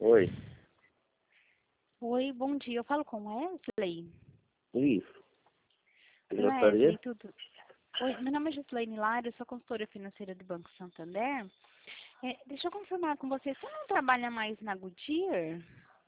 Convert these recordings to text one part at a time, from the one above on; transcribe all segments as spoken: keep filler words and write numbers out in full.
Oi. Oi, bom dia. Eu falo com Wesley. Isso. Você Oi, gostaria? Wesley, tudo? Oi, meu nome é Gislaine Lara, eu sou consultora financeira do Banco Santander. É, deixa eu confirmar com você, você não trabalha mais na Goodyear?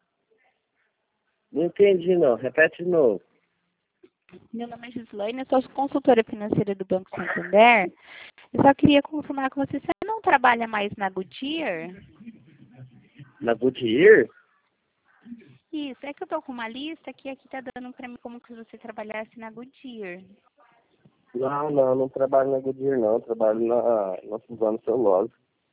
Não entendi, não. Repete de novo. Meu nome é Gislaine, eu sou consultora financeira do Banco Santander. Eu só queria confirmar com você, você não trabalha mais na Goodyear? Na Goodyear? Isso, é que eu tô com uma lista que aqui tá dando pra mim como que você trabalhasse na Goodyear. Não, não. Não trabalho na Goodyear, não. Eu trabalho na, na Suzano Celulose.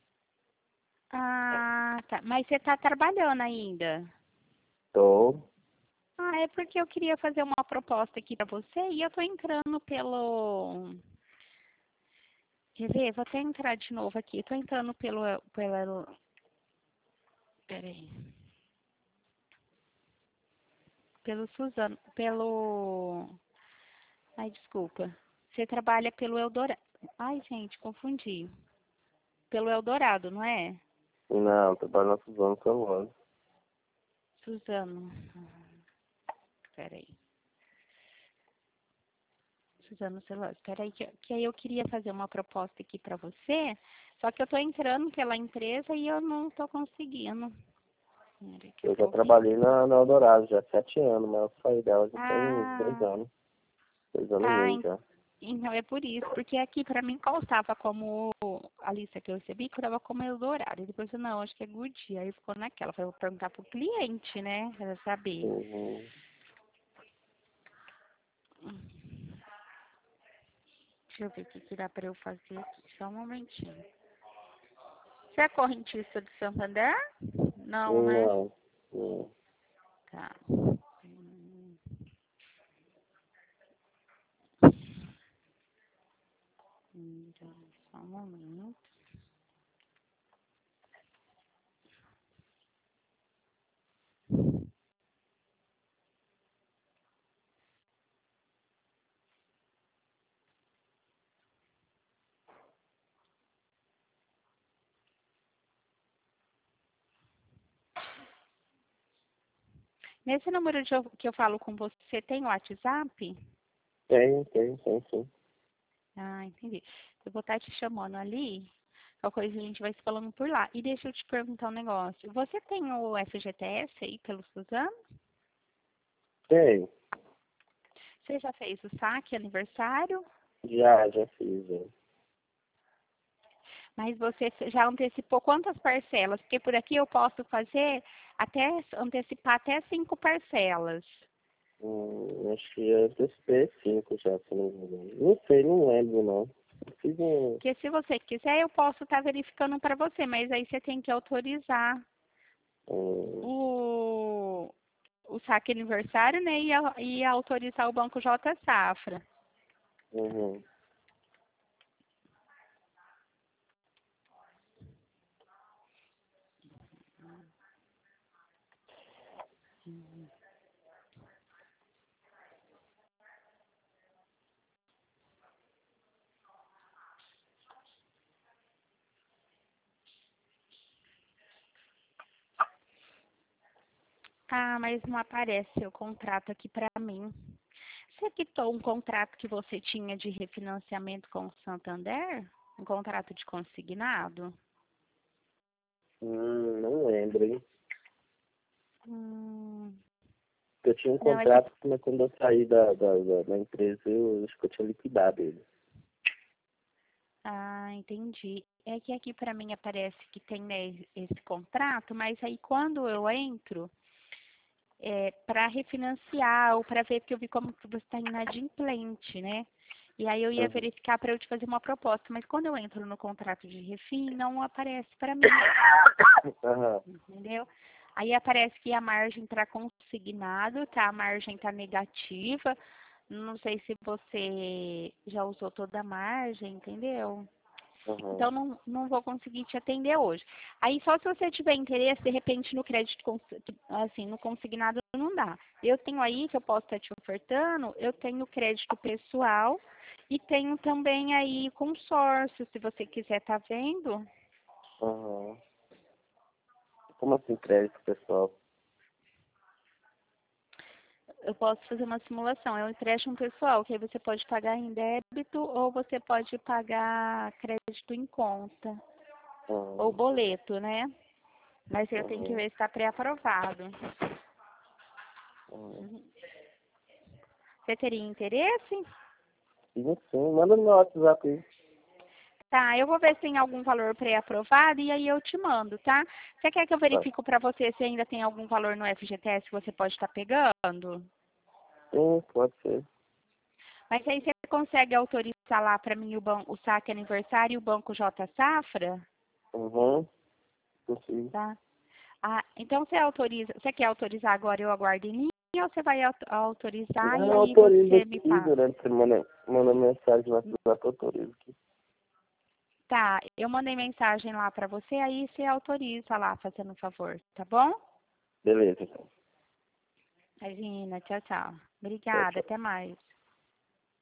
Ah, tá. Mas você tá trabalhando ainda? Tô. Ah, é porque eu queria fazer uma proposta aqui para você e eu tô entrando pelo... Quer ver? Vou até entrar de novo aqui. Tô entrando pelo... pelo... Peraí. Pelo Suzano... Pelo... Ai, desculpa. Você trabalha pelo Eldorado. Ai, gente, confundi. Pelo Eldorado, não é? Não, eu trabalho na Suzano Celulose. Suzano. Peraí. Suzano Celular. Espera aí, que, que aí eu queria fazer uma proposta aqui para você, só que eu estou entrando pela empresa e eu não estou conseguindo. Peraí que eu Eu já vou ver trabalhei aqui. na, na Eldorado já há sete anos, mas eu saí dela já tem uns dois Ah, anos. Dois anos e ah, meio en- já. então é por isso, porque aqui para mim constava como a lista que eu recebi, estava como Eldorado. E depois eu, não, acho que é Goodyear. Aí ficou naquela. Falei, vou perguntar pro cliente, né, para saber. Uhum. Deixa eu ver o que que dá para eu fazer aqui. Só um momentinho. Você é correntista de Santander? Não, né? Não. Não. Tá. Hum, então, só um momento. Nesse número de eu- que eu falo com você, tem o WhatsApp? Tem, tem, tem, sim. Ah, entendi. Eu vou estar te chamando ali. Qualquer coisa a gente vai se falando por lá. E deixa eu te perguntar um negócio. Você tem o F G T S aí pelo Suzano? Tem. Você já fez o saque aniversário? Já, já fiz, já. Mas você já antecipou quantas parcelas? Porque por aqui eu posso fazer até antecipar até cinco parcelas. Hum, acho que eu antecipei cinco já, se não me engano. Não sei, não lembro, não. Fiz um... Porque se você quiser, eu posso estar verificando para você, mas aí você tem que autorizar um o, o saque aniversário, né? E, a- e autorizar o Banco J Safra. uhum. Ah, mas não aparece o contrato aqui para mim. Você quitou um contrato que você tinha de refinanciamento com o Santander? Um contrato de consignado? Hum, não lembro, hein? Hum, Eu tinha um não, é que contrato, mas quando eu saí da, da, da, da empresa, eu acho que eu tinha liquidado ele. Ah, entendi. É que aqui para mim aparece que tem, né, esse contrato, mas aí quando eu entro é, para refinanciar ou para ver, porque eu vi como que você está inadimplente, né? E aí eu ia Uhum. verificar para eu te fazer uma proposta, mas quando eu entro no contrato de refim, não aparece para mim, Aham. entendeu? Aí aparece que a margem está consignado, tá? A margem está negativa. Não sei se você já usou toda a margem, entendeu? Aham. Então, não, não vou conseguir te atender hoje. Aí, só se você tiver interesse, de repente, no crédito, cons- assim, no consignado, não dá. Eu tenho aí, que eu posso estar te ofertando, eu tenho crédito pessoal e tenho também aí consórcio, se você quiser, tá vendo? Aham. Como assim crédito pessoal? Eu posso fazer uma simulação. É um empréstimo pessoal, que aí você pode pagar em débito ou você pode pagar crédito em conta. Ah, Ou boleto, né? Mas eu tenho que uhum, ver se está pré-aprovado. uhum. Você teria interesse? Sim, sim. Manda no meu WhatsApp aí. Tá, eu vou ver se tem algum valor pré-aprovado e aí eu te mando, tá? Você quer que eu Tá. verifique para você se ainda tem algum valor no F G T S que você pode estar pegando? Sim, pode ser. Mas aí você consegue autorizar lá para mim o, ban o saque aniversário e o Banco J Safra? Uhum, consigo. Tá? Ah, então você autoriza, você quer autorizar agora eu aguardo em linha ou você vai auto- autorizar e Não, aí autoriza você me aqui passa? durante a semana. Manda mensagem no WhatsApp, eu autorizo aqui. Tá, eu mandei mensagem lá para você, aí você autoriza lá, fazendo um favor, tá bom? Beleza, então. Imagina, tchau, tchau. Tchau, Obrigada, tchau. até mais.